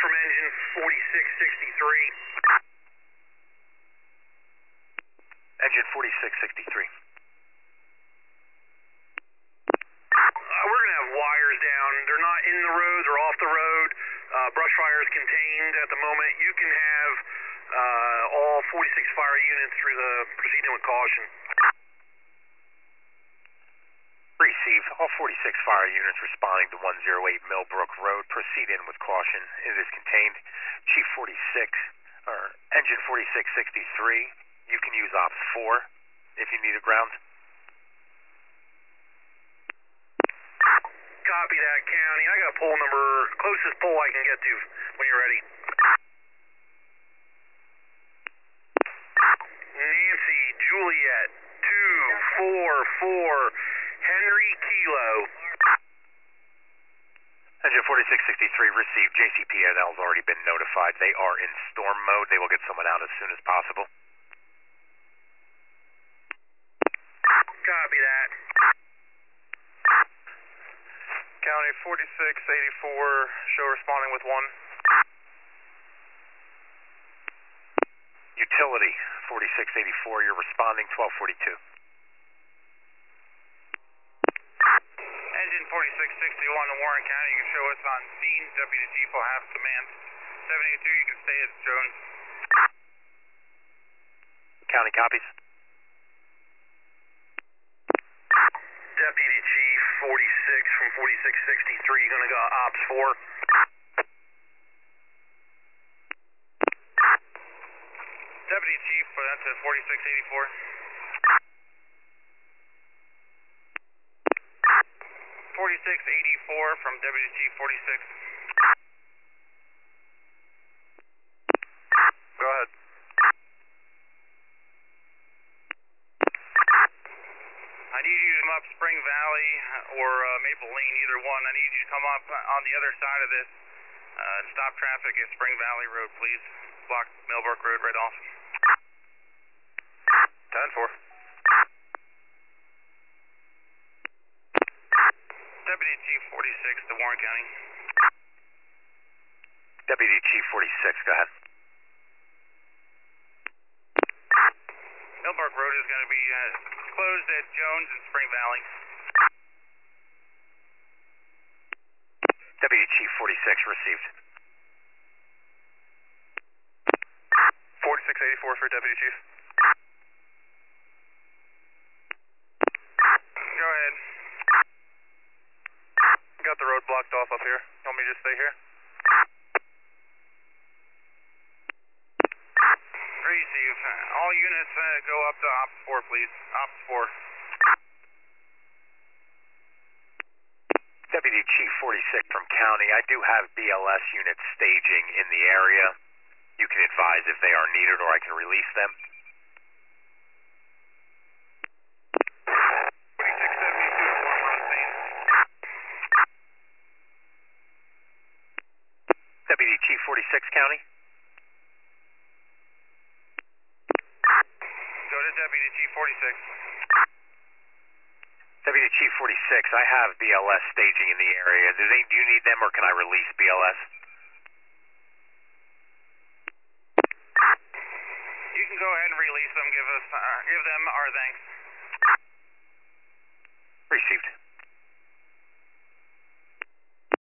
from engine 4663. Engine 4663. We're going to have wires down. They're not in the road, they're off the road. Brush fire is contained at the moment. You can have all 46 fire units through the proceeding with caution. Receive. All 46 fire units responding to 108 Millbrook Road. Proceed in with caution. It is contained. Chief 46, or Engine 4663. You can use Ops 4 if you need a ground. Copy that, County. I got a pole number, closest pole I can get to when you're ready. Nancy Juliet 244 Henry Kilo. Engine 4663 received. JCPNL has already been notified. They are in storm mode. They will get someone out as soon as possible. Copy that. County 4684, show responding with 1. Utility 4684, you're responding 1242. Engine 4661 to Warren County, you can show us on scene. Deputy Chief will have command. 782, you can stay at Jones. County copies. Deputy Chief 46 from 4663, you're going to go Ops 4. Deputy Chief, that's at 4684. 4684 from Deputy Chief 46. Go ahead. I need you to come up Spring Valley or Maple Lane, either one. I need you to come up on the other side of this. Stop traffic at Spring Valley Road, please. Block Millbrook Road right off. 10-4. Deputy Chief 46 to Warren County. Deputy Chief 46, go ahead. Millbrook Road is going to be closed at Jones and Spring Valley. Deputy Chief 46 received. 4684 for Deputy Chief. Go ahead. Got the road blocked off up here. You want me to just stay here? Receive. All units go up to Ops 4, please. Ops 4. Deputy Chief 46 from County, I do have BLS units staging in the area. You can advise if they are needed or I can release them. 4672, form on scene. Deputy Chief 46 County. Go to Deputy Chief 46. Deputy Chief 46, I have BLS staging in the area. Do you need them or can I release BLS? You can go ahead and release them. Give them our thanks. Received.